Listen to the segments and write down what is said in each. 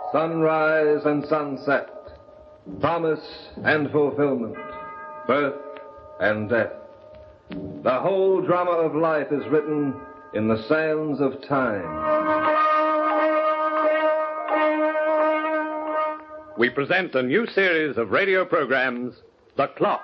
sunrise and sunset, promise and fulfillment, birth and death. The whole drama of life is written in the sands of time. We present a new series of radio programs, The Clock.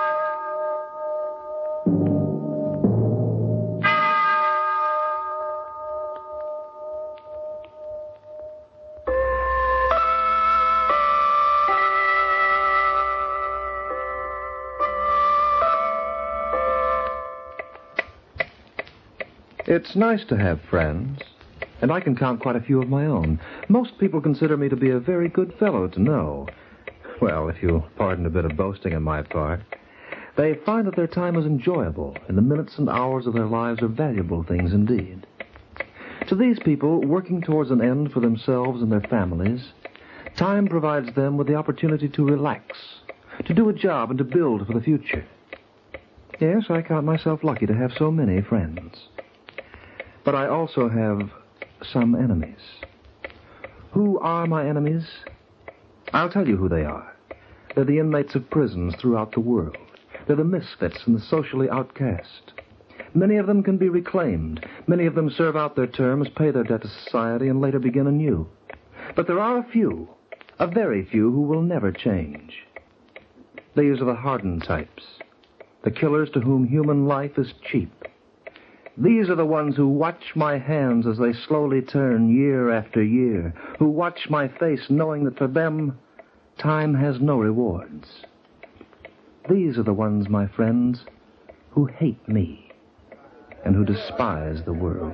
It's nice to have friends, and I can count quite a few of my own. Most people consider me to be a very good fellow to know. Well, if you'll pardon a bit of boasting on my part, they find that their time is enjoyable, and the minutes and hours of their lives are valuable things indeed. To these people, working towards an end for themselves and their families, time provides them with the opportunity to relax, to do a job, and to build for the future. Yes, I count myself lucky to have so many friends. But I also have some enemies. Who are my enemies? I'll tell you who they are. They're the inmates of prisons throughout the world. They're the misfits and the socially outcast. Many of them can be reclaimed. Many of them serve out their terms, pay their debt to society, and later begin anew. But there are a very few, who will never change. These are the hardened types, the killers to whom human life is cheap. These are the ones who watch my hands as they slowly turn year after year, who watch my face knowing that for them, time has no rewards. These are the ones, my friends, who hate me and who despise the world.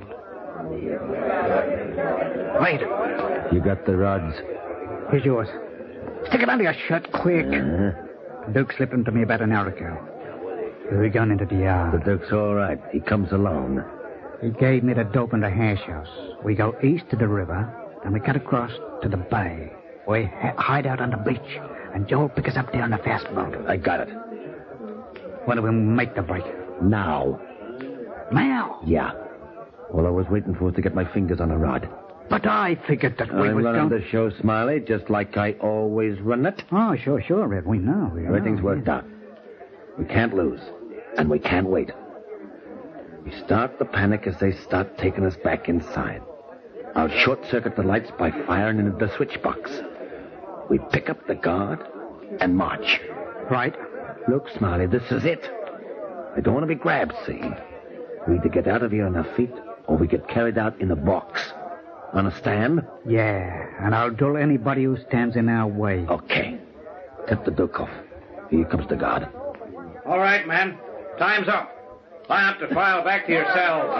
Wait. You got the rods? Here's yours. Stick it under your shirt, quick. Duke slipped them to me about an hour ago. We're going into the yard. The Duke's all right. He comes alone. He gave me the dope in the hash house. We go east to the river, then we cut across to the bay. We hide out on the beach, and Joe'll pick us up there on the fast boat. I got it. When do we make the break? Now. Now? Yeah. All I was waiting for was to get my fingers on a rod. But I figured that we I'm was running going... the show, Smiley, just like I always run it. Oh, sure, Red. We know. Everything's worked out. We can't lose, and we can't wait. We start the panic as they start taking us back inside. I'll short-circuit the lights by firing into the switch box. We pick up the guard and march. Right. Look, Smiley, this is it. I don't want to be grabbed, see? We either get out of here on our feet, or we get carried out in a box. Understand? Yeah, and I'll duel anybody who stands in our way. Okay. Tip the Duke off. Here comes the guard. All right, man. Time's up. Line up to file back to your cells.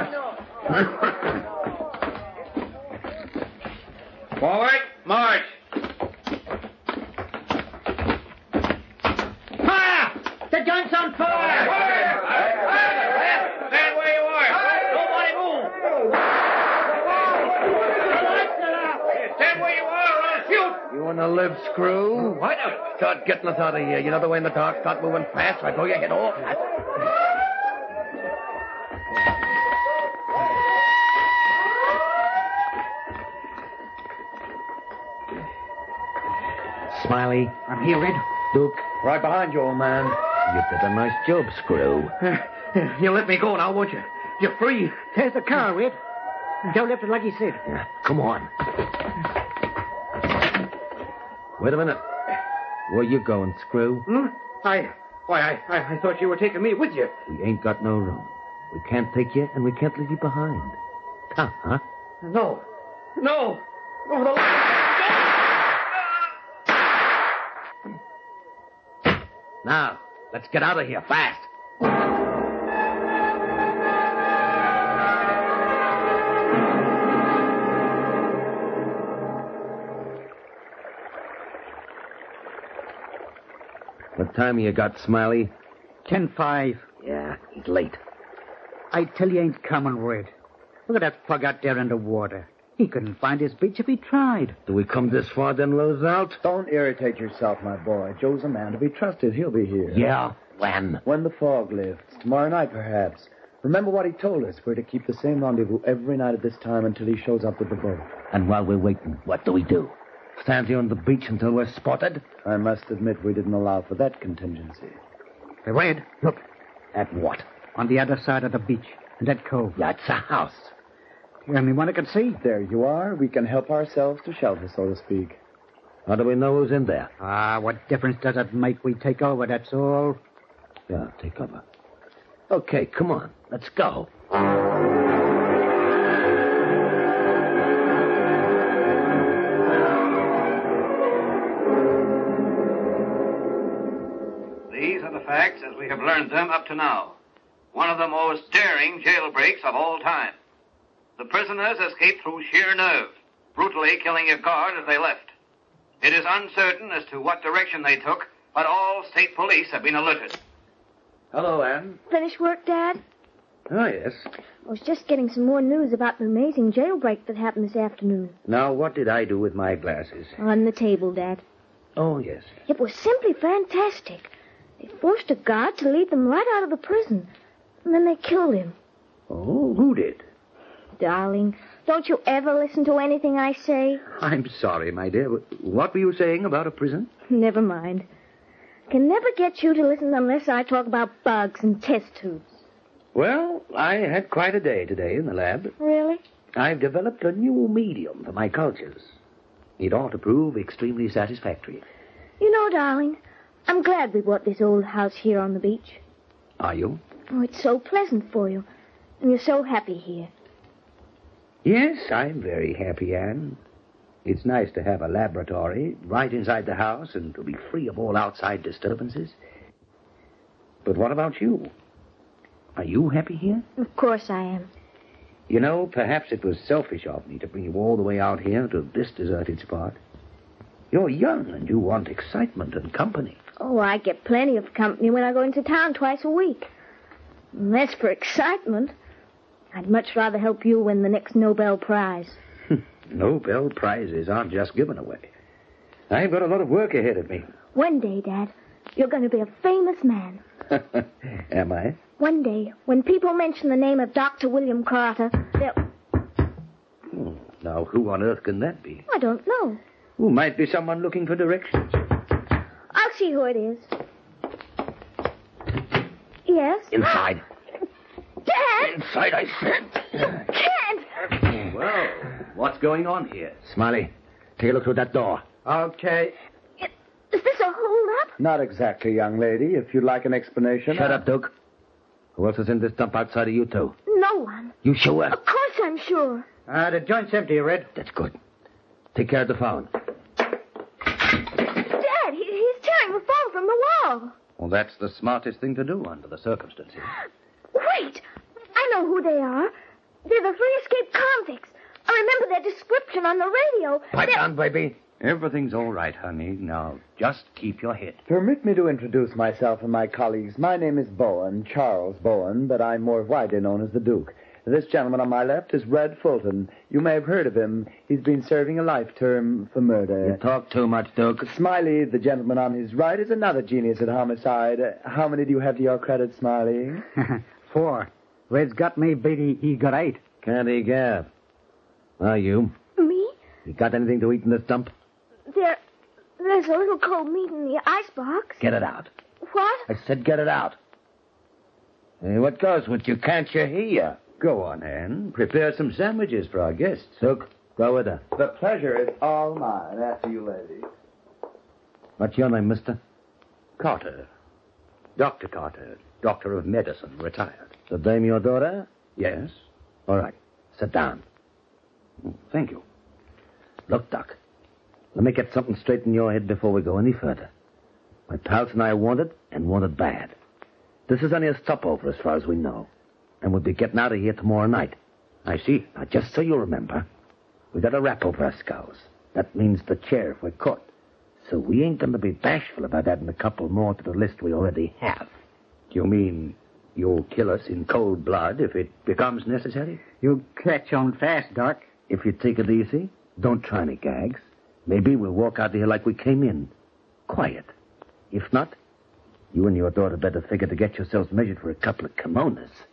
Forward, march. Fire! The gun's on fire! Stand where you are. Nobody move. Stand where you are or I'll shoot. You want to live, Screw? What? Start getting us out of here. You know the way in the dark, start moving fast, I blow your head off. Smiley. I'm here, Red. Duke. Right behind you, old man. You did a nice job, Screw. You let me go now, won't you? You're free. There's the car, Red. Joe left it like he said. Yeah, come on. Wait a minute. Where you going, Screw? I thought you were taking me with you. We ain't got no room. We can't take you, and we can't leave you behind. Huh? No. Over the line. Now, let's get out of here fast. What time you got, Smiley? 10-5. Yeah, he's late. I tell you, ain't coming, Red. Look at that plug out there in the water. He couldn't find his beach if he tried. Do we come this far, then lose out? Don't irritate yourself, my boy. Joe's a man to be trusted. He'll be here. Yeah, when? When the fog lifts. Tomorrow night, perhaps. Remember what he told us. We're to keep the same rendezvous every night at this time until he shows up with the boat. And while we're waiting, what do we do? Stand here on the beach until we're spotted? I must admit we didn't allow for that contingency. Hey, Red, look. At what? On the other side of the beach, in that cove. That's a house. The only one I can see. There you are. We can help ourselves to shelter, so to speak. How do we know who's in there? What difference does it make? We take over, that's all. Yeah, take cover. Okay, come on. Let's go. These are the facts as we have learned them up to now. One of the most daring jailbreaks of all time. The prisoners escaped through sheer nerve, brutally killing a guard as they left. It is uncertain as to what direction they took, but all state police have been alerted. Hello, Anne. Finished work, Dad? Oh, yes. I was just getting some more news about the amazing jailbreak that happened this afternoon. Now, what did I do with my glasses? On the table, Dad. Oh, yes. It was simply fantastic. They forced a guard to lead them right out of the prison. And then they killed him. Oh, who did? Darling, don't you ever listen to anything I say? I'm sorry, my dear. What were you saying about a prison? Never mind. Can never get you to listen unless I talk about bugs and test tubes. Well, I had quite a day today in the lab. Really? I've developed a new medium for my cultures. It ought to prove extremely satisfactory. You know, darling, I'm glad we bought this old house here on the beach. Are you? Oh, it's so pleasant for you. And you're so happy here. Yes, I'm very happy, Anne. It's nice to have a laboratory right inside the house and to be free of all outside disturbances. But what about you? Are you happy here? Of course I am. You know, perhaps it was selfish of me to bring you all the way out here to this deserted spot. You're young and you want excitement and company. Oh, I get plenty of company when I go into town twice a week. And as for excitement, I'd much rather help you win the next Nobel Prize. Nobel Prizes aren't just given away. I've got a lot of work ahead of me. One day, Dad, you're going to be a famous man. Am I? One day, when people mention the name of Dr. William Carter, they'll... Now, who on earth can that be? I don't know. Who might be someone looking for directions? I'll see who it is. Yes? Inside. Dad! Inside, I said. Can't! Well, what's going on here? Smiley, take a look through that door. Okay. Is this a hold-up? Not exactly, young lady. If you'd like an explanation... Shut up, Duke. Who else is in this dump outside of you two? No one. You sure? Of course I'm sure. The joint's empty, Red. That's good. Take care of the phone. Dad, he's tearing the phone from the wall. Well, that's the smartest thing to do under the circumstances. Wait! I know who they are. They're the three escaped convicts. I remember their description on the radio. Pipe down, baby. Everything's all right, honey. Now, just keep your head. Permit me to introduce myself and my colleagues. My name is Bowen, Charles Bowen, but I'm more widely known as the Duke. This gentleman on my left is Red Fulton. You may have heard of him. He's been serving a life term for murder. You talk too much, Duke. Smiley, the gentleman on his right, is another genius at homicide. How many do you have to your credit, Smiley? 4. Red's got me, Beatty. He got 8. Can't he gab? Are you? Me? You got anything to eat in this dump? There's a little cold meat in the icebox. Get it out. What? I said get it out. Hey, what goes with you? Can't you hear? Go on, Anne. Prepare some sandwiches for our guests. Duke, go with her. The pleasure is all mine. After you, lady. What's your name, mister? Carter. Dr. Carter. Doctor of medicine, retired. The dame your daughter? Yes? All right. Sit down. Thank you. Look, Doc. Let me get something straight in your head before we go any further. My pals and I want it, and want it bad. This is only a stopover as far as we know. And we'll be getting out of here tomorrow night. I see. Now, just so you remember, we got a rap over our skulls. That means the chair if we're caught. So we ain't going to be bashful about adding a couple more to the list we already have. You mean you'll kill us in cold blood if it becomes necessary? You'll catch on fast, Doc. If you take it easy, don't try any gags. Maybe we'll walk out of here like we came in. Quiet. If not, you and your daughter better figure to get yourselves measured for a couple of kimonos.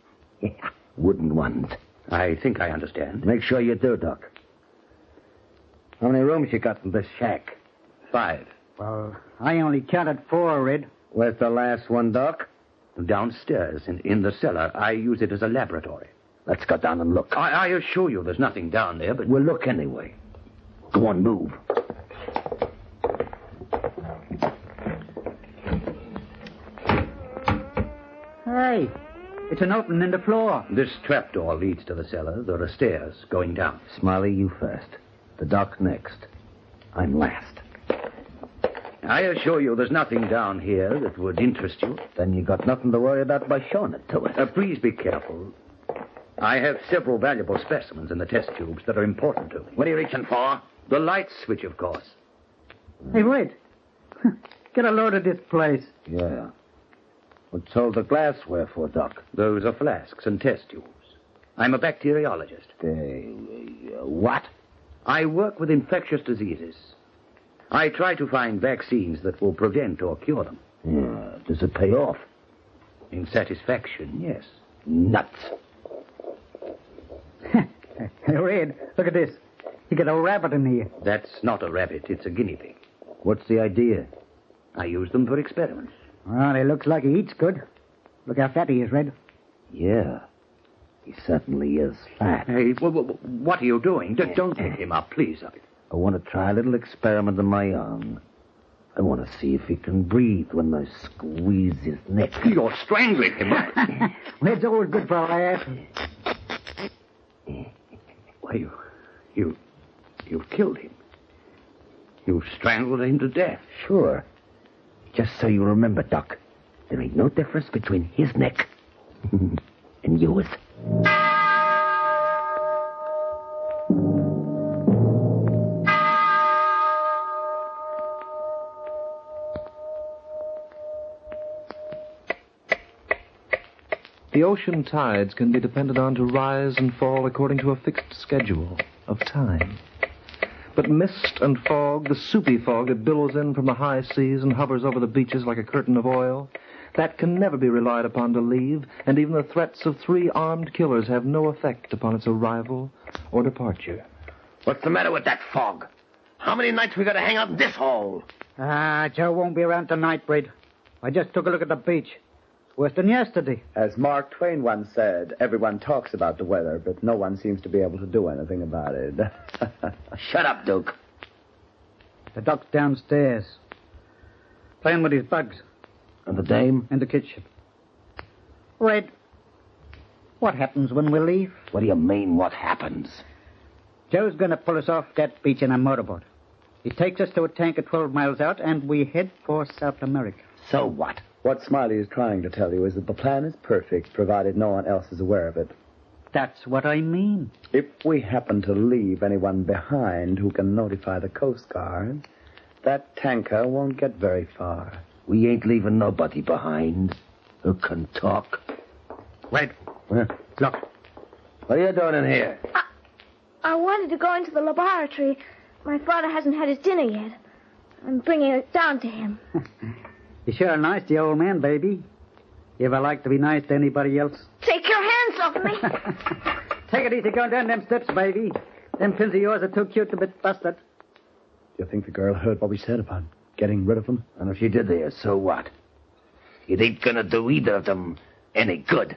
Wooden ones. I think I understand. Make sure you do, Doc. How many rooms you got in this shack? 5. Well, I only counted 4, Red. Where's the last one, Doc? Downstairs, in the cellar. I use it as a laboratory. Let's go down and look. I assure you there's nothing down there, but... We'll look anyway. Go on, move. Hey, it's an opening in the floor. This trapdoor leads to the cellar. There are stairs going down. Smiley, you first. The Doc next. I'm last. I assure you there's nothing down here that would interest you. Then you got nothing to worry about by showing it to us. Please be careful. I have several valuable specimens in the test tubes that are important to me. What are you reaching for? The light switch, of course. Hey, Red. Get a load of this place. Yeah. What's all the glassware for, Doc? Those are flasks and test tubes. I'm a bacteriologist. What? I work with infectious diseases. I try to find vaccines that will prevent or cure them. Yeah. Does it pay off? In satisfaction, yes. Nuts. Hey, Red, look at this. You got a rabbit in here. That's not a rabbit. It's a guinea pig. What's the idea? I use them for experiments. Well, he looks like he eats good. Look how fat he is, Red. Yeah. He certainly is fat. Hey, what are you doing? Don't pick him up, please. I want to try a little experiment of my own. I want to see if he can breathe when I squeeze his neck. You're strangling him. Well, it's always good for a laugh. Why, you've killed him. You've strangled him to death. Sure. Just so you remember, Doc, there ain't no difference between his neck and yours. The ocean tides can be depended on to rise and fall according to a fixed schedule of time. But mist and fog, the soupy fog that billows in from the high seas and hovers over the beaches like a curtain of oil, that can never be relied upon to leave, and even the threats of 3 armed killers have no effect upon its arrival or departure. What's the matter with that fog? How many nights we got to hang out in this hole? Joe won't be around tonight, Red. I just took a look at the beach. Worse than yesterday. As Mark Twain once said, everyone talks about the weather, but no one seems to be able to do anything about it. Shut up, Duke. The Doc's downstairs, playing with his bugs. And the dame? In the kitchen. Red, what happens when we leave? What do you mean, what happens? Joe's going to pull us off that beach in a motorboat. He takes us to a tanker 12 miles out, and we head for South America. So what? What Smiley is trying to tell you is that the plan is perfect, provided no one else is aware of it. That's what I mean. If we happen to leave anyone behind who can notify the Coast Guard, that tanker won't get very far. We ain't leaving nobody behind who can talk. Wait. Huh? Look. What are you doing in here? I wanted to go into the laboratory. My father hasn't had his dinner yet. I'm bringing it down to him. You're sure nice to the old man, baby. You ever like to be nice to anybody else? Take your hands off me. Take it easy going down them steps, baby. Them pins of yours are too cute to be busted. Do you think the girl heard what we said about getting rid of them? And if she did there, so what? It ain't gonna do either of them any good.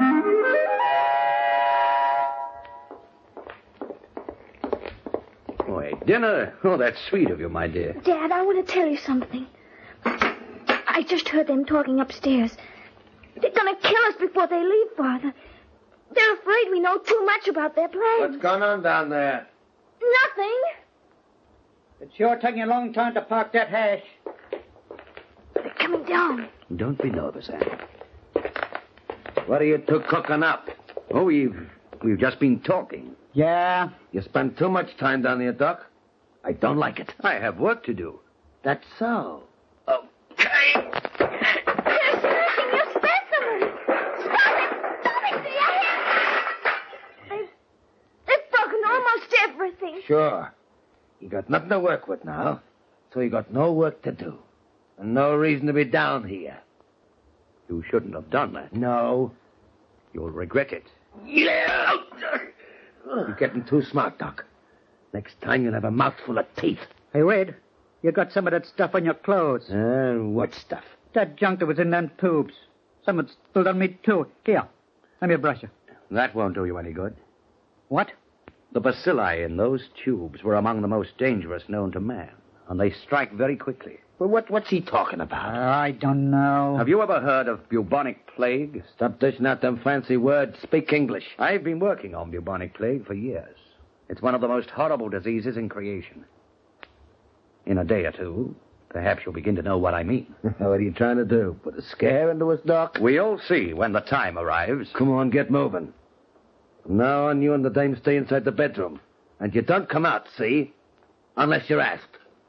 Boy, dinner? Oh, that's sweet of you, my dear. Dad, I want to tell you something. I just heard them talking upstairs. They're going to kill us before they leave, Father. They're afraid we know too much about their plans. What's going on down there? Nothing. It's sure taking a long time to park that hash. They're coming down. Don't be nervous, Anne. What are you two cooking up? Oh, we've just been talking. Yeah. You spend too much time down here, Doc. I don't like it. I have work to do. That's so. They're smashing your specimens. Stop it! Stop it! Do you hear? They've broken almost everything. Sure. You got nothing to work with now, so you got no work to do. And no reason to be down here. You shouldn't have done that. No. You'll regret it. Yeah! You're getting too smart, Doc. Next time you'll have a mouthful of teeth. Hey, Red, you got some of that stuff on your clothes. What stuff? That junk that was in them tubes. Some had spilled on me, too. Here, let me brush you. That won't do you any good. What? The bacilli in those tubes were among the most dangerous known to man, and they strike very quickly. Well, what's he talking about? I don't know. Have you ever heard of bubonic plague? Stop dishing out them fancy words. Speak English. I've been working on bubonic plague for years. It's one of the most horrible diseases in creation. In a day or two, perhaps you'll begin to know what I mean. What are you trying to do? Put a scare into us, Doc? We'll see when the time arrives. Come on, get moving. From now on, you and the dame stay inside the bedroom. And you don't come out, see? Unless you're asked.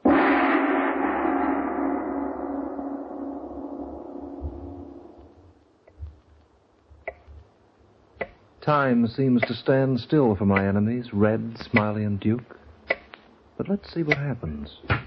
Time seems to stand still for my enemies, Red, Smiley, and Duke. But let's see what happens.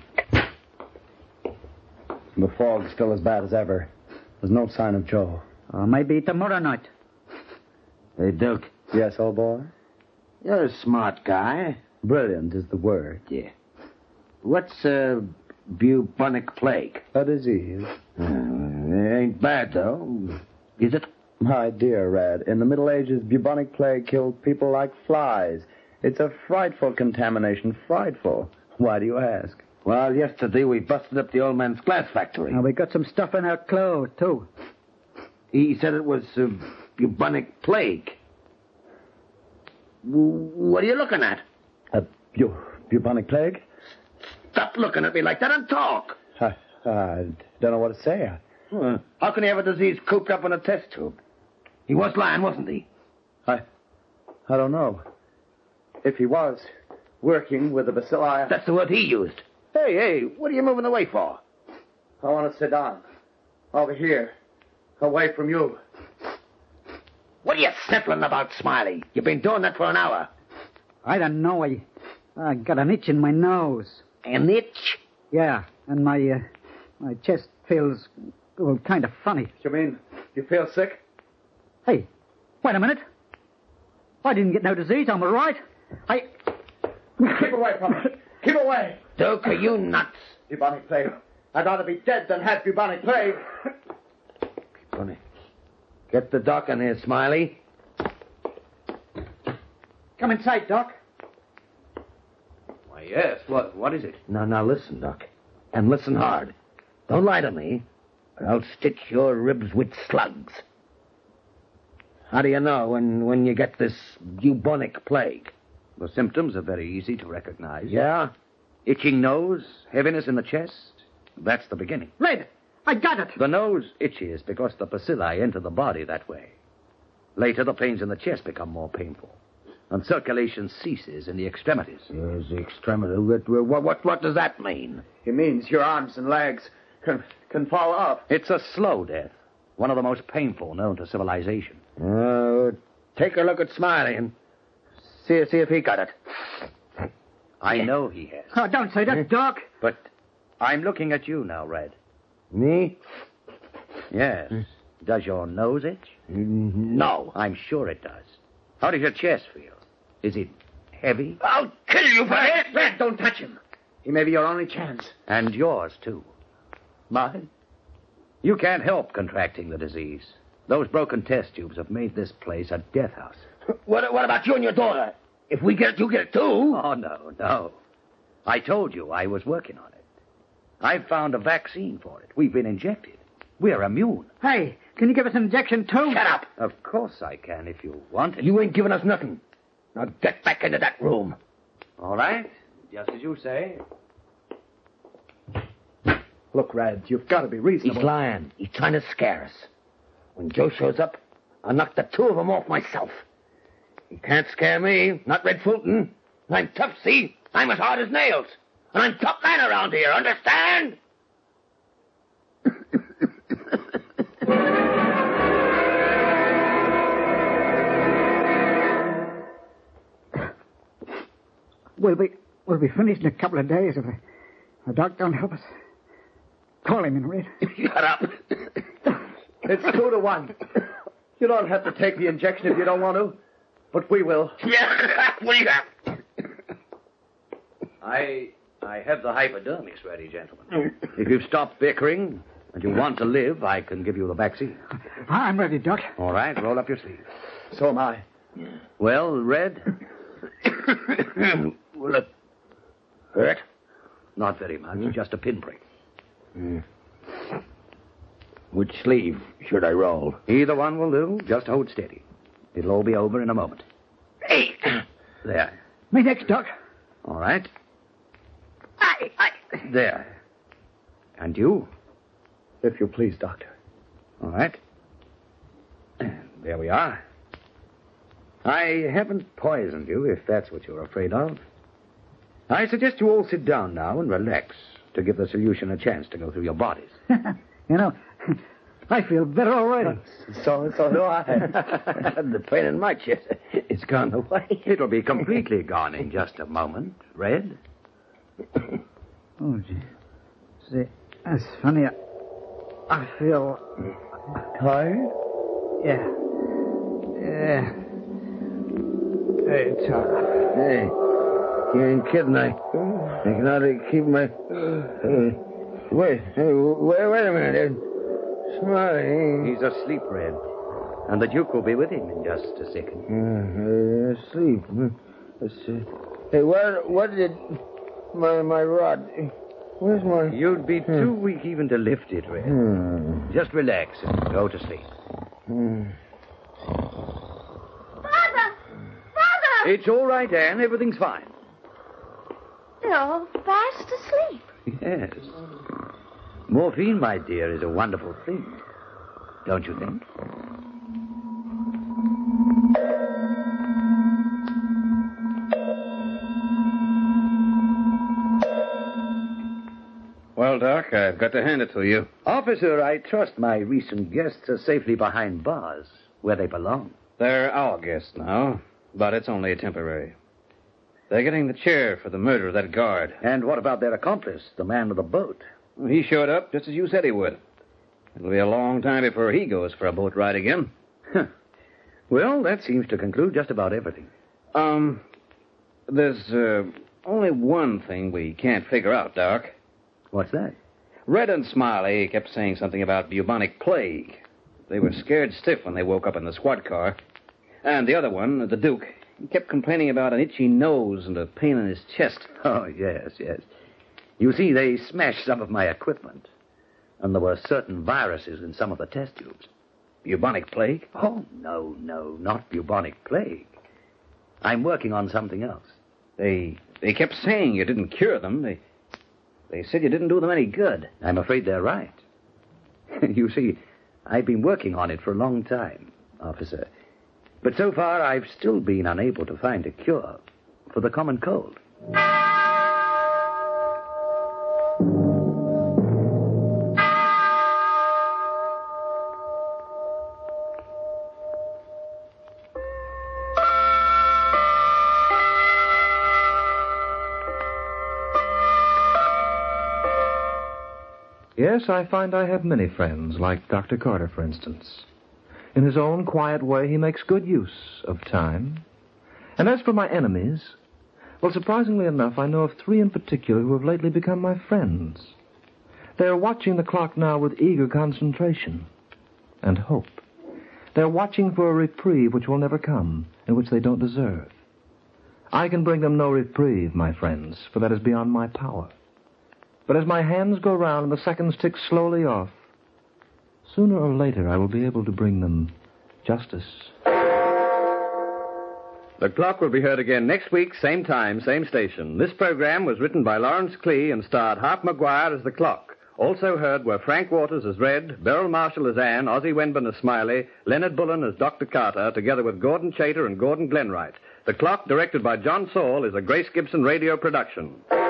The fog's still as bad as ever. There's no sign of Joe. Maybe tomorrow night. Hey, Duke. Yes, old boy? You're a smart guy. Brilliant is the word. Yeah. What's bubonic plague? A disease. It ain't bad, though. Is it? My dear Red, in the Middle Ages, bubonic plague killed people like flies. It's a frightful contamination, frightful. Why do you ask? Well, yesterday we busted up the old man's glass factory. We got some stuff in our clothes, too. He said it was bubonic plague. What are you looking at? Bubonic plague? Stop looking at me like that and talk. I don't know what to say. How can he have a disease cooped up in a test tube? He was lying, wasn't he? I don't know. If he was working with the bacilli... That's the word he used. Hey, what are you moving away for? I want to sit down. Over here. Away from you. What are you sniffling about, Smiley? You've been doing that for an hour. I don't know. I got an itch in my nose. An itch? Yeah, and my chest feels kind of funny. You mean you feel sick? Hey, wait a minute. I didn't get no disease. I'm all right. Keep away from me. Keep away. Duke, are you nuts? Bubonic plague. I'd rather be dead than have bubonic plague. Funny. Get the doc in here, Smiley. Come inside, Doc. Why, yes. What is it? Now, listen, Doc. And listen hard. Don't lie to me, or I'll stitch your ribs with slugs. How do you know when you get this bubonic plague? The symptoms are very easy to recognize. Yeah? Itching nose, heaviness in the chest. That's the beginning. Red, I got it. The nose itches because the bacilli enter the body that way. Later, the pains in the chest become more painful, and circulation ceases in the extremities. Yes, the extremity. What does that mean? It means your arms and legs can fall off. It's a slow death, one of the most painful known to civilization. Take a look at Smiley and see if he got it. I know he has. Oh, don't say that, Doc. But I'm looking at you now, Red. Me? Yes. Does your nose itch? No. I'm sure it does. How does your chest feel? Is it heavy? I'll kill you for it. Red, don't touch him. He may be your only chance. And yours, too. Mine? You can't help contracting the disease. Those broken test tubes have made this place a death house. What about you and your daughter? If we get it, you get it, too. Oh, no. I told you I was working on it. I've found a vaccine for it. We've been injected. We're immune. Hey, can you give us an injection, too? Shut up. Of course I can if you want it. You ain't giving us nothing. Now get back into that room. All right. Just as you say. Look, Red, you've got to be reasonable. He's lying. He's trying to scare us. When Joe shows up, I'll knock the two of them off myself. He can't scare me, not Red Fulton. I'm tough, see? I'm as hard as nails. And I'm top man around here, understand? We'll be finished in a couple of days if the doc don't help us. Call him in, Red. Shut up. It's 2-1. You don't have to take the injection if you don't want to. But we will. I have the hypodermics ready, gentlemen. If you've stopped bickering and you want to live, I can give you the vaccine. I'm ready, Doc. All right, roll up your sleeve. So am I. Well, Red? Will it hurt? Not very much, just a pinprick. Which sleeve should I roll? Either one will do. Just hold steady. It'll all be over in a moment. Hey! There. Me next, Doc. All right. There. And you? If you please, Doctor. All right. There we are. I haven't poisoned you, if that's what you're afraid of. I suggest you all sit down now and relax to give the solution a chance to go through your bodies. You know, I feel better already. So do I. The pain in my chest, it's gone away. It'll be completely gone in just a moment, Red. Oh, gee. See, that's funny. I feel... Tired? Yeah. Hey, tough. Hey, you ain't kidding. I can hardly keep my... Wait a minute. Smiley. He's asleep, Red. And the Duke will be with him in just a second. Asleep. Let's see. Hey, what did my rod... Where's my... You'd be too weak even to lift it, Red. Just relax and go to sleep. Father! It's all right, Anne. Everything's fine. They're all fast asleep. Yes. Morphine, my dear, is a wonderful thing. Don't you think? Well, Doc, I've got to hand it to you. Officer, I trust my recent guests are safely behind bars, where they belong. They're our guests now, but it's only temporary. They're getting the chair for the murder of that guard. And what about their accomplice, the man with the boat? He showed up just as you said he would. It'll be a long time before he goes for a boat ride again. Well, that seems to conclude just about everything. There's only one thing we can't figure out, Doc. What's that? Red and Smiley kept saying something about bubonic plague. They were scared stiff when they woke up in the squad car. And the other one, the Duke, he kept complaining about an itchy nose and a pain in his chest. Oh, yes. You see, they smashed some of my equipment. And there were certain viruses in some of the test tubes. Bubonic plague? Oh, no, not bubonic plague. I'm working on something else. They kept saying you didn't cure them. They said you didn't do them any good. I'm afraid they're right. You see, I've been working on it for a long time, officer. But so far, I've still been unable to find a cure for the common cold. Yes, I find I have many friends, like Dr. Carter, for instance. In his own quiet way, he makes good use of time. And as for my enemies, well, surprisingly enough, I know of 3 in particular who have lately become my friends. They are watching the clock now with eager concentration and hope. They're watching for a reprieve which will never come and which they don't deserve. I can bring them no reprieve, my friends, for that is beyond my power. But as my hands go round and the seconds tick slowly off, sooner or later I will be able to bring them justice. The Clock will be heard again next week, same time, same station. This program was written by Lawrence Klee and starred Harp Maguire as the Clock. Also heard were Frank Waters as Red, Beryl Marshall as Anne, Ozzie Wenburn as Smiley, Leonard Bullen as Dr. Carter, together with Gordon Chater and Gordon Glenwright. The Clock, directed by John Saul, is a Grace Gibson radio production.